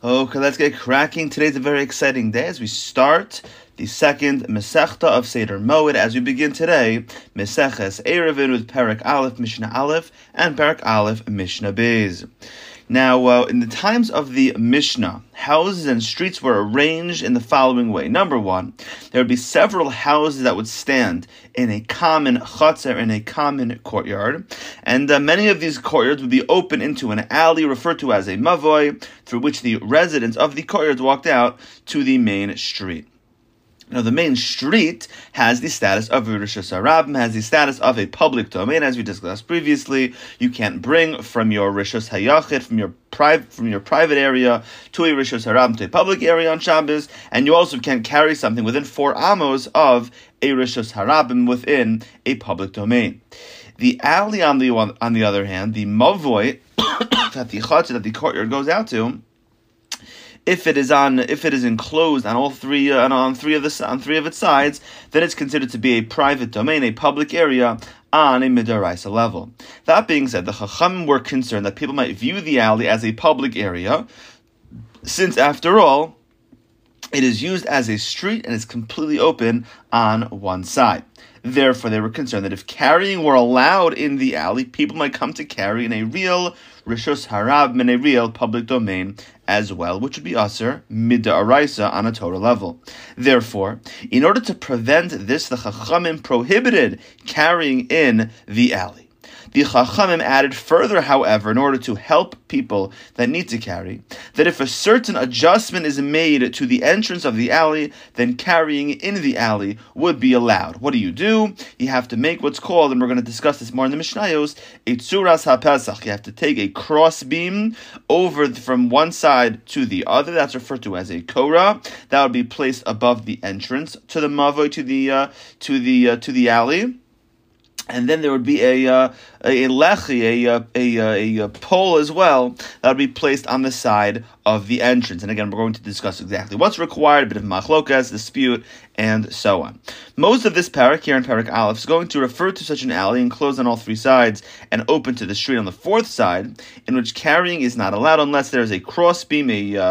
Okay, let's get cracking. Today's a very exciting day as we start the second Masechta of Seder Moed. As we begin today, Meseches Erevin with Perek Aleph, Mishnah Aleph, and Perek Aleph, Mishnah Beis. Now, in the times of the Mishnah, houses and streets were arranged in the following way. Number one, there would be several houses that would stand in a common chutzner, in a common courtyard, and many of these courtyards would be open into an alley referred to as a mavoi, through which the residents of the courtyards walked out to the main street. Now, the main street has the status of Rishus HaRabim, has the status of a public domain. As we discussed previously, you can't bring from your Rishus HaYachid, from your private area to a Rishus HaRabim, to a public area on Shabbos, and you also can't carry something within 4 amos of a Rishus HaRabim within a public domain. The alley, on the other hand, the mavoi that the courtyard goes out to, if it is enclosed on three of its sides, then it's considered to be a private domain, a public area on a midaraisa level. That being said, the Chachamim were concerned that people might view the alley as a public area, since after all, it is used as a street and is completely open on one side. Therefore, they were concerned that if carrying were allowed in the alley, people might come to carry in a real Rishus HaRabim, in a real public domain as well, which would be aser midaraisa on a Torah level. Therefore, in order to prevent this, the Chachamim prohibited carrying in the alley. The Chachamim added further, however, in order to help people that need to carry, that if a certain adjustment is made to the entrance of the alley, then carrying in the alley would be allowed. What do? You have to make what's called, and we're going to discuss this more in the Mishnayos, a tzuras ha-pesach. You have to take a cross beam over from one side to the other. That's referred to as a korah. That would be placed above the entrance to the mavoi, to the alley. And then there would be a pole as well that would be placed on the side of the entrance. And again, we're going to discuss exactly what's required, a bit of machlokas, dispute, and so on. Most of this parak here in Perek Aleph is going to refer to such an alley enclosed on all 3 sides and open to the street on the 4th side, in which carrying is not allowed unless there is a crossbeam,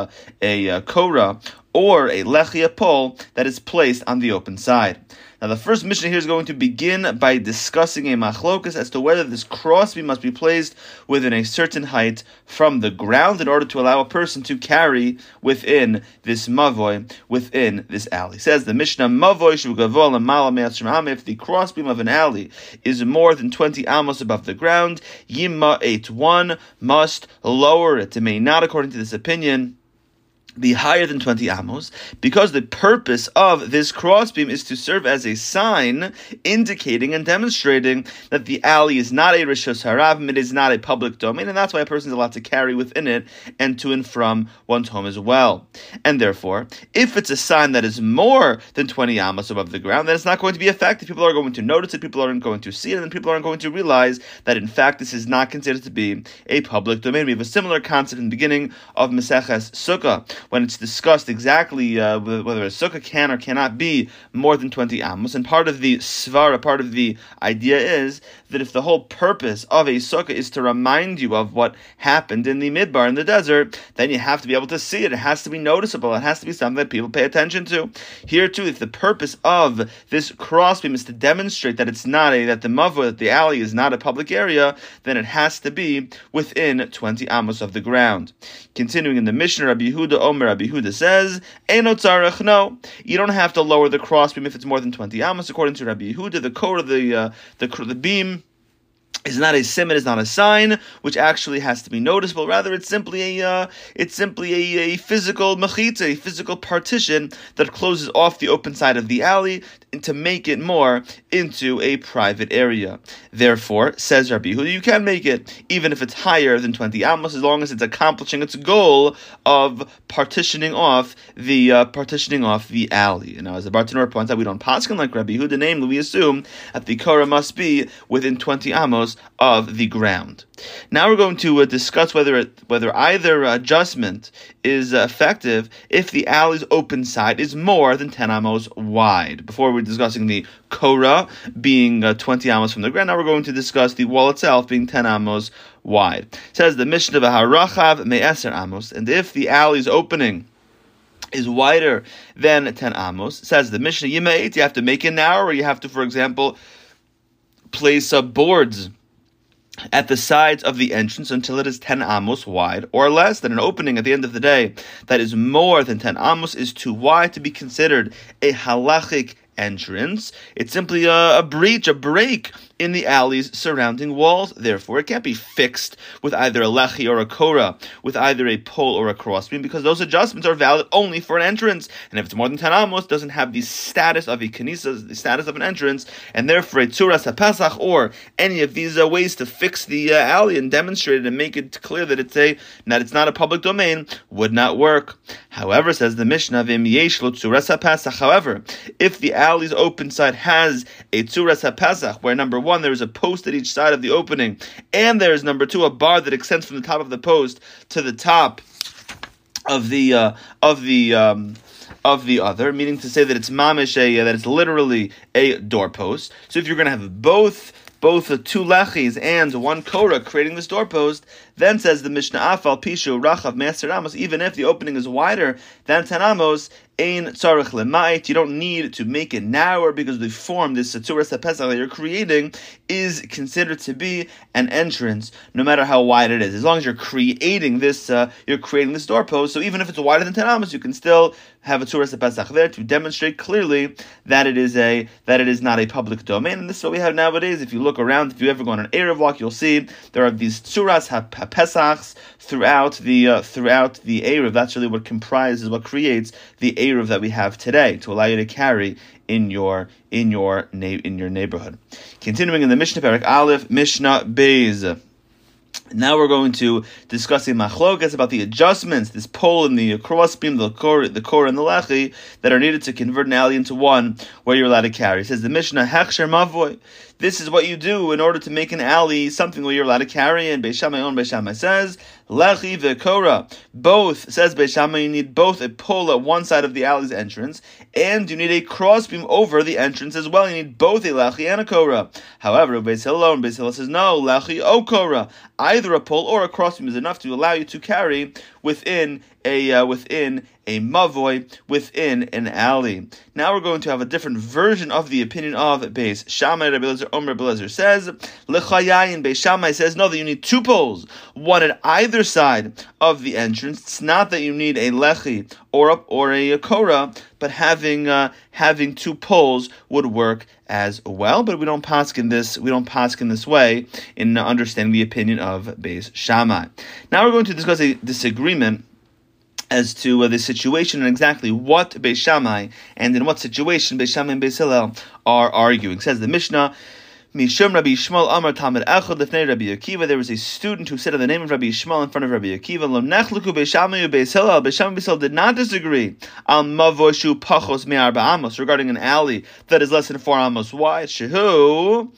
a korah, or a lechia pole that is placed on the open side. Now, the first Mishnah here is going to begin by discussing a machlokas as to whether this crossbeam must be placed within a certain height from the ground in order to allow a person to carry within this mavoi, within this alley. It says the Mishnah, mavoi shu gavol lamala me'atzrim amah, if the crossbeam of an alley is more than 20 amos above the ground, yimma 8-1 must lower it. It may not, according to this opinion, be higher than 20 amos, because the purpose of this crossbeam is to serve as a sign indicating and demonstrating that the alley is not a Rishus HaRabim, it is not a public domain, and that's why a person is allowed to carry within it and to and from one's home as well. And therefore, if it's a sign that is more than 20 amos above the ground, then it's not going to be effective. People are going to notice it, people aren't going to see it, and people aren't going to realize that in fact this is not considered to be a public domain. We have a similar concept in the beginning of Meseches Sukkah, when it's discussed exactly whether a sukkah can or cannot be more than 20 amos. And part of the svara, part of the idea is that if the whole purpose of a sukkah is to remind you of what happened in the midbar, in the desert, then you have to be able to see it. It has to be noticeable. It has to be something that people pay attention to. Here too, if the purpose of this crossbeam is to demonstrate that it's not that the mavoi, that the alley is not a public area, then it has to be within 20 amos of the ground. Continuing in the Mishnah, Rabbi Yehuda Omer, Rabbi Yehuda says, Eino tzarech, no, you don't have to lower the crossbeam if it's more than 20 amos. According to Rabbi Yehuda, the korah, the beam, is not a sim, it is not a sign, which actually has to be noticeable. Rather, it's simply a physical mechitza, a physical partition that closes off the open side of the alley to make it more into a private area. Therefore, says Rabbi Yehuda, you can make it even if it's higher than 20 amos, as long as it's accomplishing its goal of partitioning off the alley. And now, as the Bartanur points out, we don't paskin like Rabbi Yehuda. Namely, we assume that the korah must be within 20 amos of the ground. Now we're going to discuss whether either adjustment is effective if the alley's open side is more than 10 amos wide. Before we we're discussing the Korah being 20 amos from the ground. Now we're going to discuss the wall itself being 10 amos wide. It says the Mishnah v'harachav me'eser amos, and if the alley's opening is wider than 10 amos, says the Mishnah, Yima'it, you have to make it narrower, or you have to, for example, place boards at the sides of the entrance until it is 10 amos wide or less. Then an opening at the end of the day that is more than 10 amos is too wide to be considered a halachic entrance. It's simply a breach, a break in the alleys surrounding walls. Therefore, it can't be fixed with either a lechi or a korah, with either a pole or a crossbeam, because those adjustments are valid only for an entrance. And if it's more than 10 amos, it doesn't have the status of a kanisa, the status of an entrance, and therefore a tzuras haPesach or any of these ways to fix the alley and demonstrate it and make it clear that it's not a public domain would not work. However, says the Mishnah, v'im yesh lo tzuras haPesach. However, if the alley's open side has a tzuras haPesach, where number one, there is a post at each side of the opening, and there is number two, a bar that extends from the top of the post to the top of the other, meaning to say that it's mamish that it's literally a doorpost. So if you're going to have both the two lechis and one korah creating this doorpost, then says the Mishnah, afal pishu rachav me'eser amos, even if the opening is wider than 10 amos, ein tzarich lemait, you don't need to make it narrower, because the form, this tzuras haPesach that you're creating, is considered to be an entrance, no matter how wide it is. As long as you're creating this doorpost, so even if it's wider than 10 amos, you can still have a tzuras haPesach there to demonstrate clearly that it is not a public domain. And this is what we have nowadays. If you look around, if you ever go on an Erev walk, you'll see there are these tzuras haPesachs throughout the Erev. That's really what creates the Erev that we have today, to allow you to carry in your neighborhood. Continuing in the Mishnah Perek Aleph, Mishnah Beis. Now we're going to discuss a machlokas about the adjustments, this pole and the crossbeam, the korah and the lechi, that are needed to convert an alley into one where you're allowed to carry. It says the Mishnah, hechsher mavoy. This is what you do in order to make an alley something where you're allowed to carry. And Beis Shammai says, lechi ve'korah. Both, says Beis Shammai, you need both a pole at one side of the alley's entrance, and you need a crossbeam over the entrance as well. You need both a lechi and a korah. However, Beis Hillel says, no, lechi o korah. Either a pole or a crossbeam is enough to allow you to carry within a mavoy, within an alley. Now we're going to have a different version of the opinion of Beis Shammai. Rabbi Eliezer says, lechayayin. Beis Shammai says, no, that you need two poles, one at either side of the entrance. It's not that you need a lechi or a korah, but having two poles would work as well. But we don't paskin this way in understanding the opinion of Beis Shammai. Now we're going to discuss a disagreement as to the situation and exactly what Beis Shammai and in what situation Beis Shammai and Beis Hillel are arguing. Says the Mishnah, Mishum Rabbi Yishmael Amar Talmid Echad Lefnei Rabbi Akiva. There was a student who said in the name of Rabbi Yishmael in front of Rabbi Akiva, Lo nechluku Beis Shammai uBeis Hillel. Beis Shammai and Beis Hillel did not disagree al mavoi shu pachos me'arba amos, regarding an alley that is less than 4 amos wide. Shehu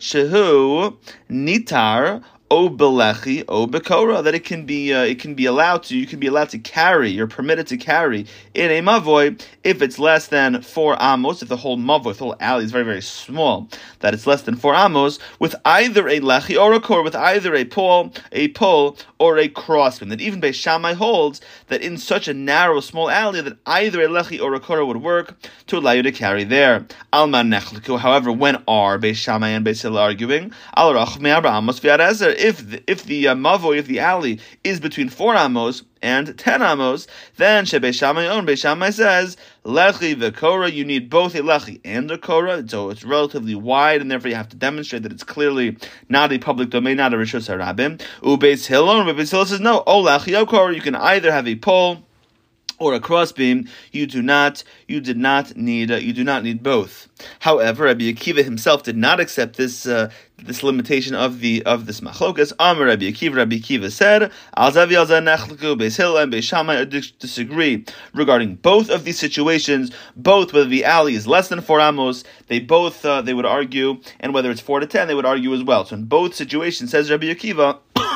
nitar o belechi o bekorah, that you can be allowed to carry, you're permitted to carry in a mavoi if it's less than 4 amos, if the whole mavoi, the whole alley is very, very small, that it's less than 4 amos, with either a lechi or a korah, with either a pole or a crossbeam. That even Beis Shammai holds that in such a narrow, small alley that either a lechi or a korah would work to allow you to carry there. Alman nechliku. However, when are Beis Shammai and Beis Hillel arguing? Al rach me'arba amos v'yad ezer. If the mavoi, if the alley is between 4 amos and 10 amos, then Beis Shammai says, lechi ve'korah, you need both a lechi and a korah, so it's relatively wide, and therefore you have to demonstrate that it's clearly not a public domain, not a rishus harabim. Beis Hillel says, no, o lechi o korah, you can either have a pole or a crossbeam. You do not need both. However, Rabbi Akiva himself did not accept this limitation of this machlokas. Amar Rabbi Akiva said, Al zavi al zeh nechleku. Beis Hillel and Beis Shammai disagree regarding both of these situations. Both, whether the alley is less than 4 amos, they would argue, and whether it's 4 to 10, they would argue as well. So in both situations, says Rabbi Akiva,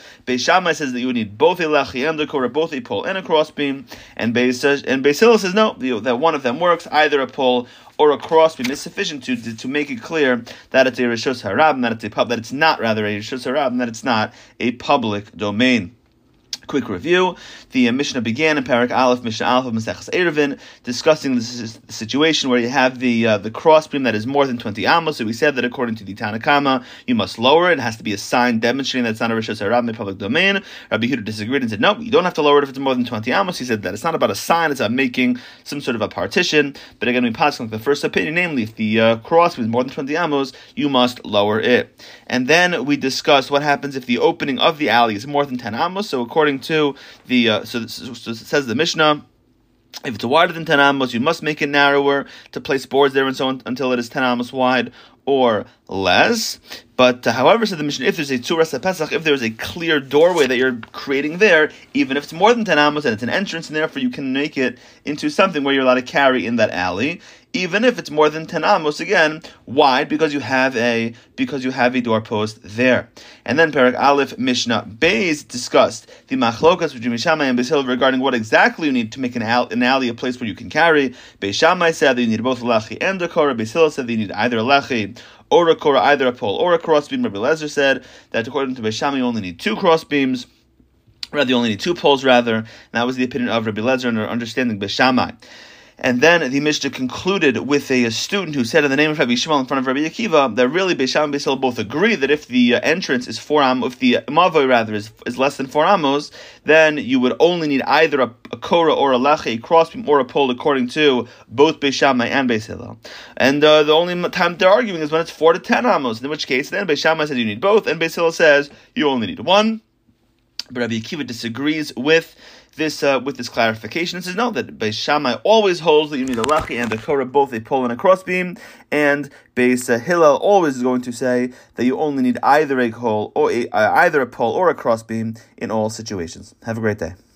Beis Shammai says that you would need both a lechi and a kora, both a pole and a crossbeam, and Beis Hillel says no, that one of them works, either a pole or a crossbeam is sufficient to make it clear that it's a reshus harab, that it's not a reshus harab, and that it's not a public domain. Quick review. The Mishnah began in Parak Aleph, Mishnah Aleph of Maseches Eruvin, discussing the situation where you have the crossbeam that is more than 20 amos. So we said that according to the Tanna Kama, you must lower it. It has to be a sign demonstrating that it's not a reshus harab in the public domain. Rabbi Yehuda disagreed and said, no, you don't have to lower it if it's more than 20 amos. He said that it's not about a sign, it's about making some sort of a partition. But again, we passed on the first opinion, namely, if the crossbeam is more than 20 amos, you must lower it. And then we discussed what happens if the opening of the alley is more than 10 amos. So according to the so it says the Mishnah, if it's wider than 10 amos, you must make it narrower to place boards there and so on until it is 10 amos wide or less. But however, said the Mishnah, if there's a tzuras Pesach, if there's a clear doorway that you're creating there, even if it's more than 10 amos and it's an entrance, and therefore you can make it into something where you're allowed to carry in that alley, even if it's more than 10 amos, again, wide, because you have a doorpost there. And then Parak Aleph Mishnah Beis discussed the machlokas between Beis Shammai and Beis Hillel regarding what exactly you need to make an alley a place where you can carry. Beis Shammai said that you need both a lechi and a korah. Beis Hillel said that you need either a lechi or a korah, either a pole or a crossbeam. Rabbi Eliezer said that according to Beis Shammai, you only need 2 crossbeams. Rather, you only need 2 poles, rather. And that was the opinion of Rabbi Eliezer and our understanding Beis Shammai. And then the Mishnah concluded with a student who said in the name of Rabbi Shmuel in front of Rabbi Akiva that really Beis Shammai and Beis Hillel both agree that if the entrance is 4 amos, if the mavoi rather is less than 4 amos, then you would only need either a korah or a lechi, a crossbeam or a pole, according to both Beis Shammai and Beis Hillel. And the only time they're arguing is when it's 4 to 10 amos, in which case then Beis Shammai says you need both, and Beis Hillel says you only need 1. But Rabbi Akiva disagrees with this clarification and says no, that Beis Shammai always holds that you need a lechi and a korah, both a pole and a crossbeam, and Beis Hillel always is going to say that you only need either a pole or a crossbeam in all situations. Have a great day.